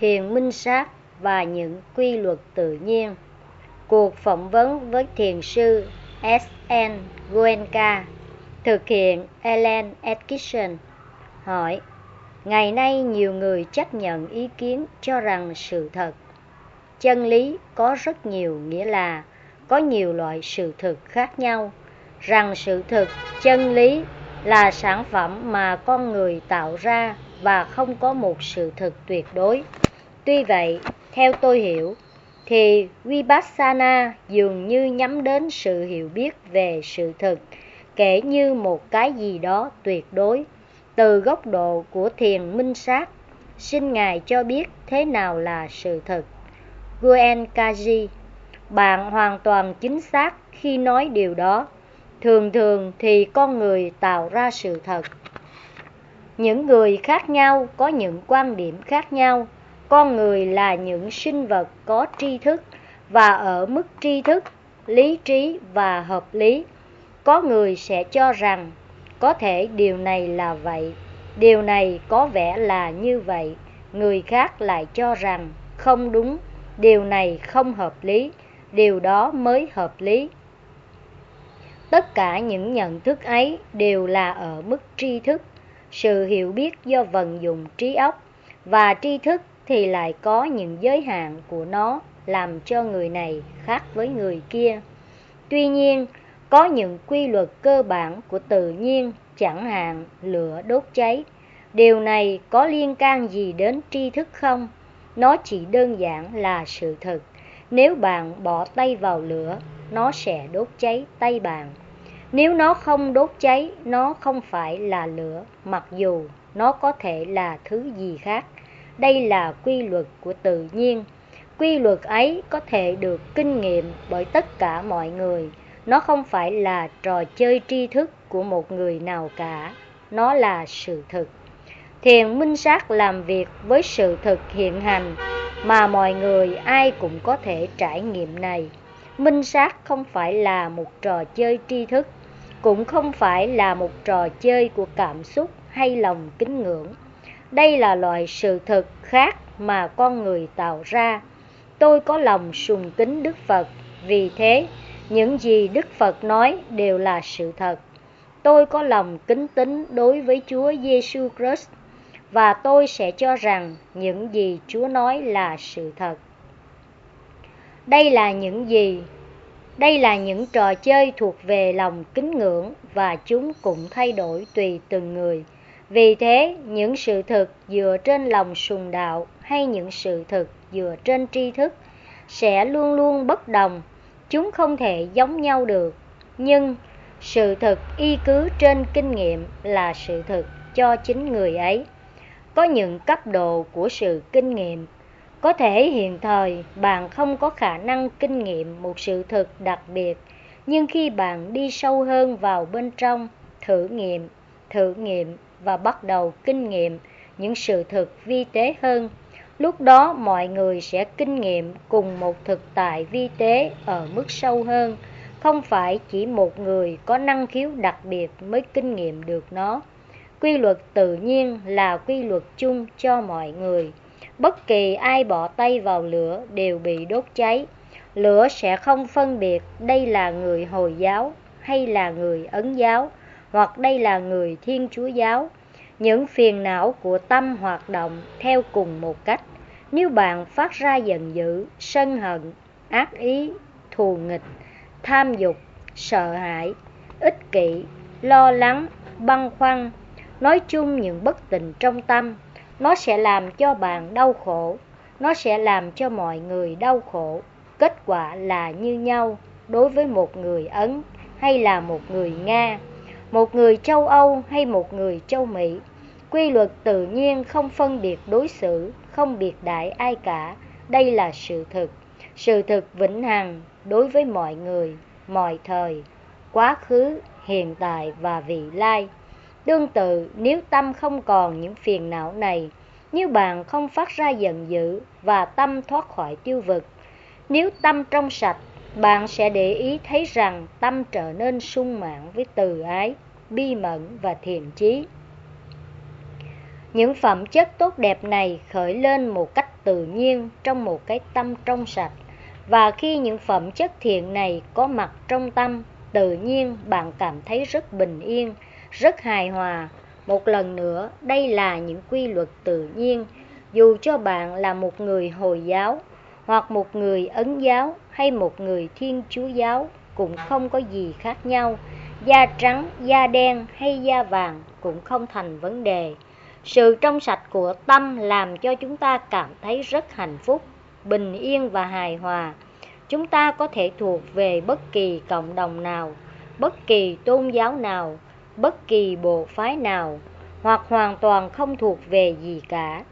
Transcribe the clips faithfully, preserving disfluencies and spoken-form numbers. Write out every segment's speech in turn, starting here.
thiền minh sát và những quy luật tự nhiên. Cuộc phỏng vấn với thiền sư ét en Goenka, thực hiện Ellen Atkinson. Hỏi: ngày nay nhiều người chấp nhận ý kiến cho rằng sự thật, chân lý có rất nhiều, nghĩa là có nhiều loại sự thực khác nhau, rằng sự thực, chân lý là sản phẩm mà con người tạo ra và không có một sự thực tuyệt đối. Tuy vậy, theo tôi hiểu, thì Vipassana dường như nhắm đến sự hiểu biết về sự thực, kể như một cái gì đó tuyệt đối. Từ góc độ của thiền minh sát, xin Ngài cho biết thế nào là sự thực. Goenkaji: bạn hoàn toàn chính xác khi nói điều đó. Thường thường thì con người tạo ra sự thật. Những người khác nhau có những quan điểm khác nhau. Con người là những sinh vật có tri thức, và ở mức tri thức, lý trí và hợp lý, có người sẽ cho rằng có thể điều này là vậy, điều này có vẻ là như vậy. Người khác lại cho rằng không đúng, điều này không hợp lý, điều đó mới hợp lý. Tất cả những nhận thức ấy đều là ở mức tri thức, sự hiểu biết do vận dụng trí óc, và tri thức thì lại có những giới hạn của nó, làm cho người này khác với người kia. Tuy nhiên, có những quy luật cơ bản của tự nhiên, chẳng hạn lửa đốt cháy. Điều này có liên can gì đến tri thức không? Nó chỉ đơn giản là sự thực. Nếu bạn bỏ tay vào lửa, nó sẽ đốt cháy tay bạn. Nếu nó không đốt cháy, nó không phải là lửa, mặc dù nó có thể là thứ gì khác. Đây là quy luật của tự nhiên. Quy luật ấy có thể được kinh nghiệm bởi tất cả mọi người. Nó không phải là trò chơi tri thức của một người nào cả. Nó là sự thực. Thiền minh sát làm việc với sự thực hiện hành, mà mọi người ai cũng có thể trải nghiệm này. Minh sát không phải là một trò chơi tri thức, cũng không phải là một trò chơi của cảm xúc hay lòng kính ngưỡng. Đây là loại sự thực khác mà con người tạo ra. Tôi có lòng sùng kính Đức Phật, vì thế những gì Đức Phật nói đều là sự thật. Tôi có lòng kính tín đối với Chúa Giêsu Christ, và tôi sẽ cho rằng những gì Chúa nói là sự thật. Đây là những gì? Đây là những trò chơi thuộc về lòng kính ngưỡng, và chúng cũng thay đổi tùy từng người. Vì thế, những sự thực dựa trên lòng sùng đạo hay những sự thực dựa trên tri thức sẽ luôn luôn bất đồng. Chúng không thể giống nhau được. Nhưng sự thực y cứ trên kinh nghiệm là sự thực cho chính người ấy. Có những cấp độ của sự kinh nghiệm. Có thể hiện thời bạn không có khả năng kinh nghiệm một sự thực đặc biệt, nhưng khi bạn đi sâu hơn vào bên trong, thử nghiệm, thử nghiệm và bắt đầu kinh nghiệm những sự thực vi tế hơn, lúc đó mọi người sẽ kinh nghiệm cùng một thực tại vi tế ở mức sâu hơn. Không phải chỉ một người có năng khiếu đặc biệt mới kinh nghiệm được nó. Quy luật tự nhiên là quy luật chung cho mọi người. Bất kỳ ai bỏ tay vào lửa đều bị đốt cháy. Lửa sẽ không phân biệt đây là người Hồi giáo hay là người Ấn giáo, hoặc đây là người Thiên Chúa giáo. Những phiền não của tâm hoạt động theo cùng một cách. Nếu bạn phát ra giận dữ, sân hận, ác ý, thù nghịch, tham dục, sợ hãi, ích kỷ, lo lắng, băn khoăn, nói chung những bất tịnh trong tâm, nó sẽ làm cho bạn đau khổ, nó sẽ làm cho mọi người đau khổ. Kết quả là như nhau đối với một người Ấn hay là một người Nga, một người châu Âu hay một người châu Mỹ. Quy luật tự nhiên không phân biệt đối xử, không biệt đãi ai cả. Đây là sự thực, sự thực vĩnh hằng đối với mọi người, mọi thời, quá khứ, hiện tại và vị lai. Tương tự, nếu tâm không còn những phiền não này, nếu bạn không phát ra giận dữ và tâm thoát khỏi tiêu vực, nếu tâm trong sạch, bạn sẽ để ý thấy rằng tâm trở nên sung mãn với từ ái, bi mẫn và thiện chí. Những phẩm chất tốt đẹp này khởi lên một cách tự nhiên trong một cái tâm trong sạch. Và khi những phẩm chất thiện này có mặt trong tâm, tự nhiên bạn cảm thấy rất bình yên, rất hài hòa. Một lần nữa, đây là những quy luật tự nhiên. Dù cho bạn là một người Hồi giáo, hoặc một người Ấn giáo, hay một người Thiên Chúa giáo, cũng không có gì khác nhau. Da trắng, da đen hay da vàng cũng không thành vấn đề. Sự trong sạch của tâm làm cho chúng ta cảm thấy rất hạnh phúc, bình yên và hài hòa. Chúng ta có thể thuộc về bất kỳ cộng đồng nào, bất kỳ tôn giáo nào, bất kỳ bộ phái nào, hoặc hoàn toàn không thuộc về gì cả.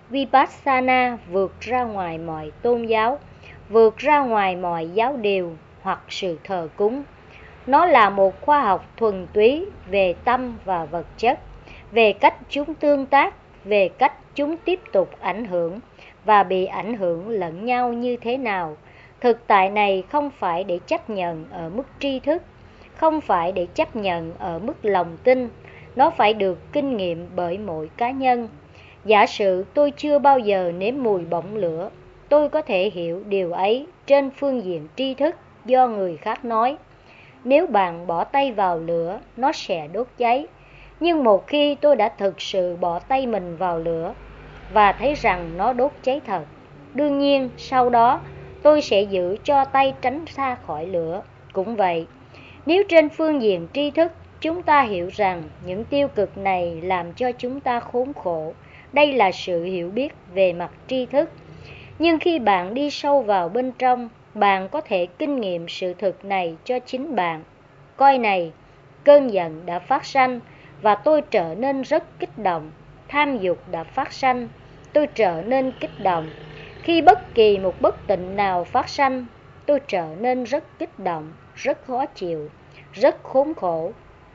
Vipassana vượt ra ngoài mọi tôn giáo, vượt ra ngoài mọi giáo điều hoặc sự thờ cúng. Nó là một khoa học thuần túy về tâm và vật chất, về cách chúng tương tác, về cách chúng tiếp tục ảnh hưởng và bị ảnh hưởng lẫn nhau như thế nào. Thực tại này không phải để chấp nhận ở mức tri thức, không phải để chấp nhận ở mức lòng tin. Nó phải được kinh nghiệm bởi mỗi cá nhân. Giả sử tôi chưa bao giờ nếm mùi bỏng lửa, tôi có thể hiểu điều ấy trên phương diện tri thức do người khác nói. Nếu bạn bỏ tay vào lửa, nó sẽ đốt cháy. Nhưng một khi tôi đã thực sự bỏ tay mình vào lửa và thấy rằng nó đốt cháy thật, đương nhiên sau đó tôi sẽ giữ cho tay tránh xa khỏi lửa. Cũng vậy, nếu trên phương diện tri thức chúng ta hiểu rằng những tiêu cực này làm cho chúng ta khốn khổ, đây là sự hiểu biết về mặt tri thức. Nhưng khi bạn đi sâu vào bên trong, bạn có thể kinh nghiệm sự thực này cho chính bạn. Coi này, cơn giận đã phát sanh và tôi trở nên rất kích động. Tham dục đã phát sanh, tôi trở nên kích động. Khi bất kỳ một bất tịnh nào phát sanh, tôi trở nên rất kích động, rất khó chịu, rất khốn khổ.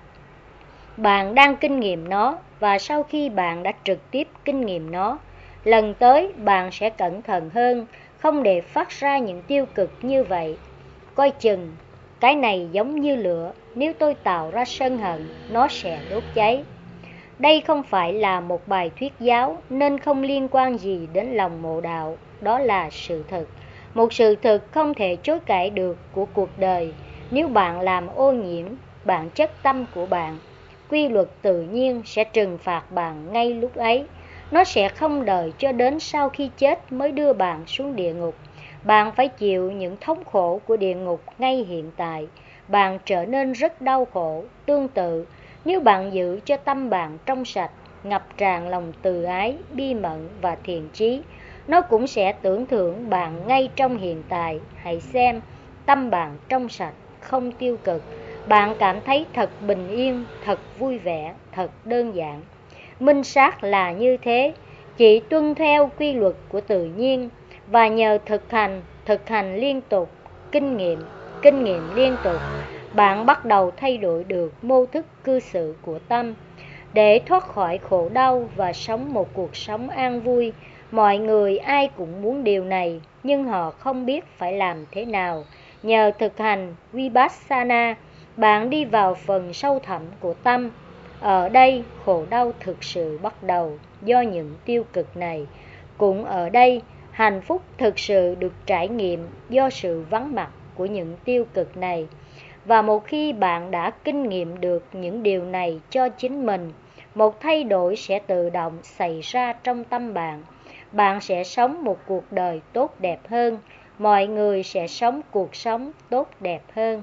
Bạn đang kinh nghiệm nó, và sau khi bạn đã trực tiếp kinh nghiệm nó, lần tới bạn sẽ cẩn thận hơn, không để phát ra những tiêu cực như vậy. Coi chừng, cái này giống như lửa, nếu tôi tạo ra sân hận, nó sẽ đốt cháy. Đây không phải là một bài thuyết giáo nên không liên quan gì đến lòng mộ đạo, đó là sự thật. Một sự thật không thể chối cãi được của cuộc đời. Nếu bạn làm ô nhiễm bản chất tâm của bạn, quy luật tự nhiên sẽ trừng phạt bạn ngay lúc ấy. Nó sẽ không đợi cho đến sau khi chết mới đưa bạn xuống địa ngục. Bạn phải chịu những thống khổ của địa ngục ngay hiện tại. Bạn trở nên rất đau khổ. Tương tự, nếu bạn giữ cho tâm bạn trong sạch, ngập tràn lòng từ ái, bi mẫn và thiện chí, nó cũng sẽ tưởng thưởng bạn ngay trong hiện tại. Hãy xem, tâm bạn trong sạch, không tiêu cực. Bạn cảm thấy thật bình yên, thật vui vẻ, thật đơn giản. Minh sát là như thế, chỉ tuân theo quy luật của tự nhiên, và nhờ thực hành, thực hành liên tục, kinh nghiệm, kinh nghiệm liên tục, bạn bắt đầu thay đổi được mô thức cư xử của tâm. Để thoát khỏi khổ đau và sống một cuộc sống an vui, mọi người ai cũng muốn điều này, nhưng họ không biết phải làm thế nào. Nhờ thực hành Vipassana, bạn đi vào phần sâu thẳm của tâm. Ở đây, khổ đau thực sự bắt đầu do những tiêu cực này. Cũng ở đây, hạnh phúc thực sự được trải nghiệm do sự vắng mặt của những tiêu cực này. Và một khi bạn đã kinh nghiệm được những điều này cho chính mình, một thay đổi sẽ tự động xảy ra trong tâm bạn. Bạn sẽ sống một cuộc đời tốt đẹp hơn. Mọi người sẽ sống cuộc sống tốt đẹp hơn.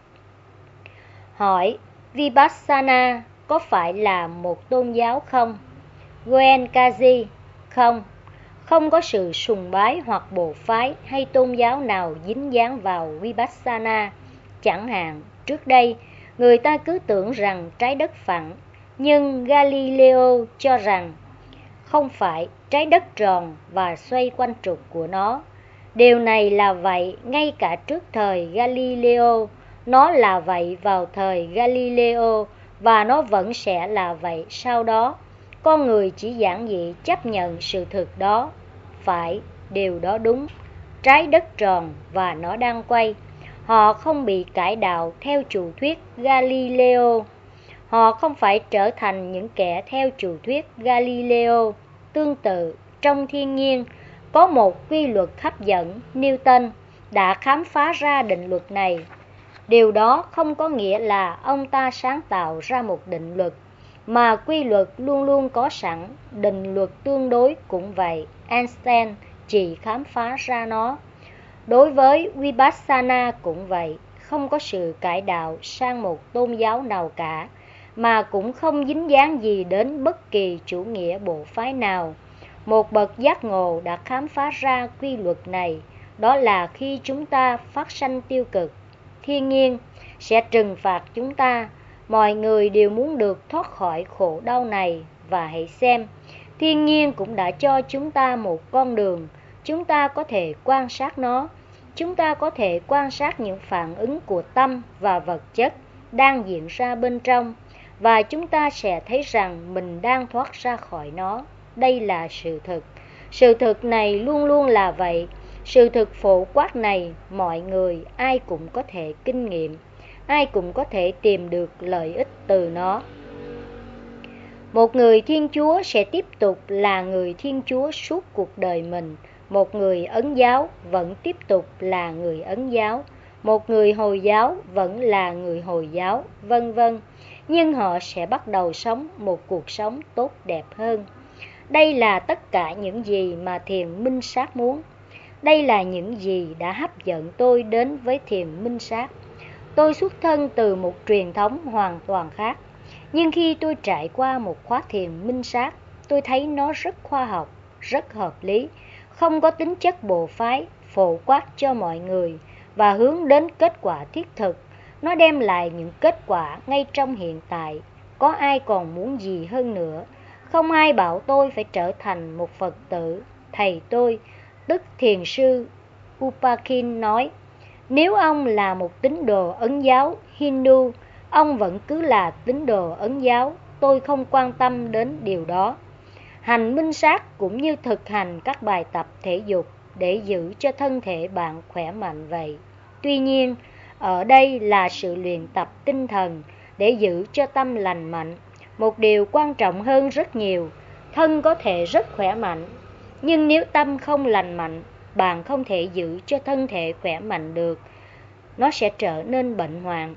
Hỏi, Vipassana có phải là một tôn giáo không? Goenkaji, không. Không có sự sùng bái hoặc bộ phái hay tôn giáo nào dính dáng vào Vipassana. Chẳng hạn, trước đây, người ta cứ tưởng rằng trái đất phẳng, nhưng Galileo cho rằng không phải, trái đất tròn và xoay quanh trục của nó. Điều này là vậy ngay cả trước thời Galileo, nó là vậy vào thời Galileo, và nó vẫn sẽ là vậy sau đó. Con người chỉ giản dị chấp nhận sự thực đó. Phải, điều đó đúng. Trái đất tròn và nó đang quay. Họ không bị cải đạo theo chủ thuyết Galileo. Họ không phải trở thành những kẻ theo chủ thuyết Galileo. Tương tự, trong thiên nhiên, Có một quy luật hấp dẫn, Newton đã khám phá ra định luật này. Điều đó không có nghĩa là ông ta sáng tạo ra một định luật, mà quy luật luôn luôn có sẵn. Định luật tương đối cũng vậy, Einstein chỉ khám phá ra nó. Đối với Vipassana cũng vậy, không có sự cải đạo sang một tôn giáo nào cả, mà cũng không dính dáng gì đến bất kỳ chủ nghĩa bộ phái nào. Một bậc giác ngộ đã khám phá ra quy luật này, đó là khi chúng ta phát sanh tiêu cực, thiên nhiên sẽ trừng phạt chúng ta. Mọi người đều muốn được thoát khỏi khổ đau này, và hãy xem, thiên nhiên cũng đã cho chúng ta một con đường. Chúng ta có thể quan sát nó. Chúng ta có thể quan sát những phản ứng của tâm và vật chất đang diễn ra bên trong, và chúng ta sẽ thấy rằng mình đang thoát ra khỏi nó. Đây là sự thực. Sự thực này luôn luôn là vậy. Sự thực phổ quát này, mọi người, ai cũng có thể kinh nghiệm, ai cũng có thể tìm được lợi ích từ nó. Một người Thiên Chúa sẽ tiếp tục là người Thiên Chúa suốt cuộc đời mình. Một người Ấn giáo vẫn tiếp tục là người Ấn giáo. Một người Hồi giáo vẫn là người Hồi giáo, vân vân. Nhưng họ sẽ bắt đầu sống một cuộc sống tốt đẹp hơn. Đây là tất cả những gì mà thiền minh sát muốn. Đây là những gì đã hấp dẫn tôi đến với thiền minh sát. Tôi xuất thân từ một truyền thống hoàn toàn khác. Nhưng khi tôi trải qua một khóa thiền minh sát, tôi thấy nó rất khoa học, rất hợp lý, không có tính chất bộ phái, phổ quát cho mọi người và hướng đến kết quả thiết thực. Nó đem lại những kết quả ngay trong hiện tại. Có ai còn muốn gì hơn nữa? Không ai bảo tôi phải trở thành một Phật tử. Thầy tôi, tức thiền sư Upakin nói, nếu ông là một tín đồ Ấn giáo, Hindu, ông vẫn cứ là tín đồ Ấn giáo. Tôi không quan tâm đến điều đó. Hành minh sát cũng như thực hành các bài tập thể dục để giữ cho thân thể bạn khỏe mạnh vậy. Tuy nhiên, ở đây là sự luyện tập tinh thần để giữ cho tâm lành mạnh. Một điều quan trọng hơn rất nhiều, thân có thể rất khỏe mạnh, nhưng nếu tâm không lành mạnh, bạn không thể giữ cho thân thể khỏe mạnh được. Nó sẽ trở nên bệnh hoạn.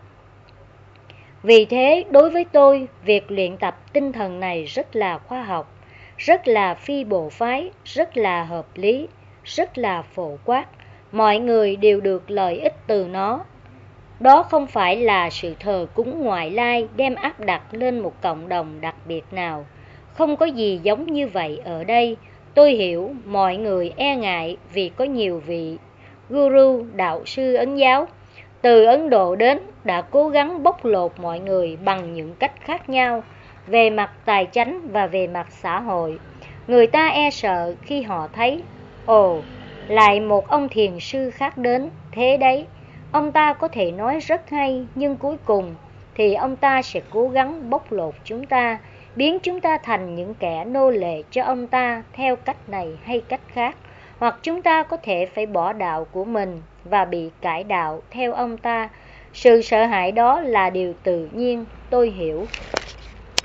Vì thế, đối với tôi, việc luyện tập tinh thần này rất là khoa học, rất là phi bộ phái, rất là hợp lý, rất là phổ quát. Mọi người đều được lợi ích từ nó. Đó không phải là sự thờ cúng ngoại lai đem áp đặt lên một cộng đồng đặc biệt nào. Không có gì giống như vậy ở đây. Tôi hiểu mọi người e ngại vì có nhiều vị guru, đạo sư Ấn giáo từ Ấn Độ đến đã cố gắng bóc lột mọi người bằng những cách khác nhau về mặt tài chánh và về mặt xã hội. Người ta e sợ khi họ thấy, ồ, lại một ông thiền sư khác đến, thế đấy. Ông ta có thể nói rất hay, nhưng cuối cùng thì ông ta sẽ cố gắng bóc lột chúng ta, biến chúng ta thành những kẻ nô lệ cho ông ta theo cách này hay cách khác. Hoặc chúng ta có thể phải bỏ đạo của mình và bị cải đạo theo ông ta. Sự sợ hãi đó là điều tự nhiên, tôi hiểu.